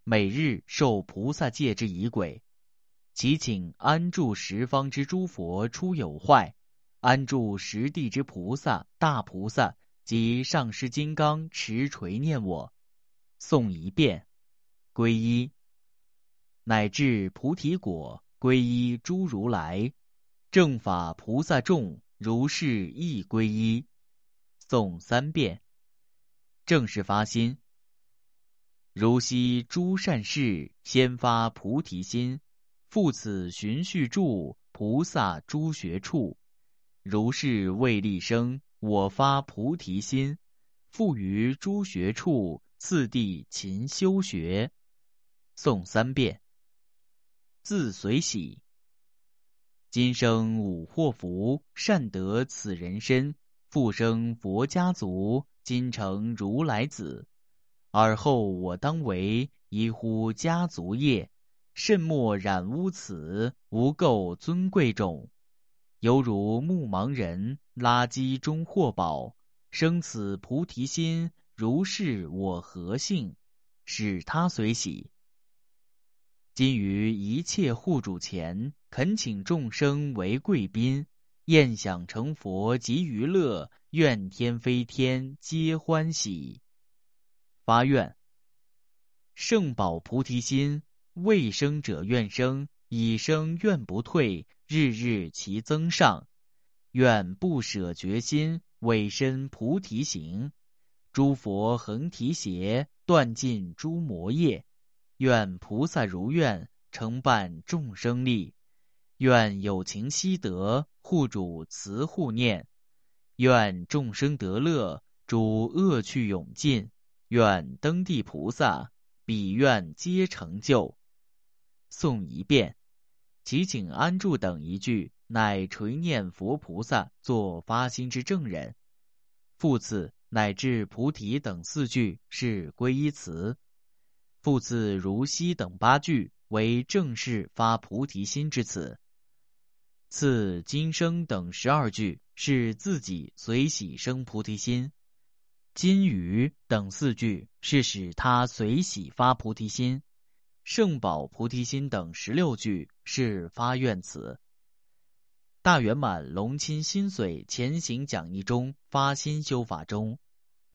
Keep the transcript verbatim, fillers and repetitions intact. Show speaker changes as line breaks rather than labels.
每日受菩萨戒之仪轨，祈请安住十方之诸佛出有坏，安住十地之菩萨、大菩萨及上师金刚持垂念我，诵一遍，皈依，乃至菩提果，皈依诸如来，正法菩萨众，如是亦皈依，诵三遍，正是发心。如昔诸善事，先发菩提心，复此循序住，菩萨诸学处。如是为利生，我发菩提心，复于诸学处，次第勤修学。诵三遍，自随喜。今生五祸福，善得此人身，复生佛家族，今成如来子。尔后我当为依乎家族业，慎莫染污此，无垢尊贵种。犹如目盲人，垃圾中获宝，生此菩提心，如是我何幸，使他随喜。今于一切护主前，恳请众生为贵宾，宴享成佛及娱乐，愿天非天皆欢喜。发愿：圣宝菩提心，未生者愿生，已生愿不退，日日其增上。愿不舍决心，委身菩提行。诸佛恒提携，断尽诸魔业。愿菩萨如愿，承办众生力。愿有情悉得，护主慈护念。愿众生得乐，诸恶趣永尽。愿登地菩萨，彼愿皆成就。诵一遍，祈请安住等一句，乃垂念佛菩萨作发心之正人。复次乃至菩提等四句是皈依词。复次如昔等八句为正式发菩提心之词。次今生等十二句是自己随喜生菩提心。今余等四句是使他随喜发菩提心。圣宝菩提心等十六句是发愿词。大圆满龙钦心髓前行讲义中发心修法中，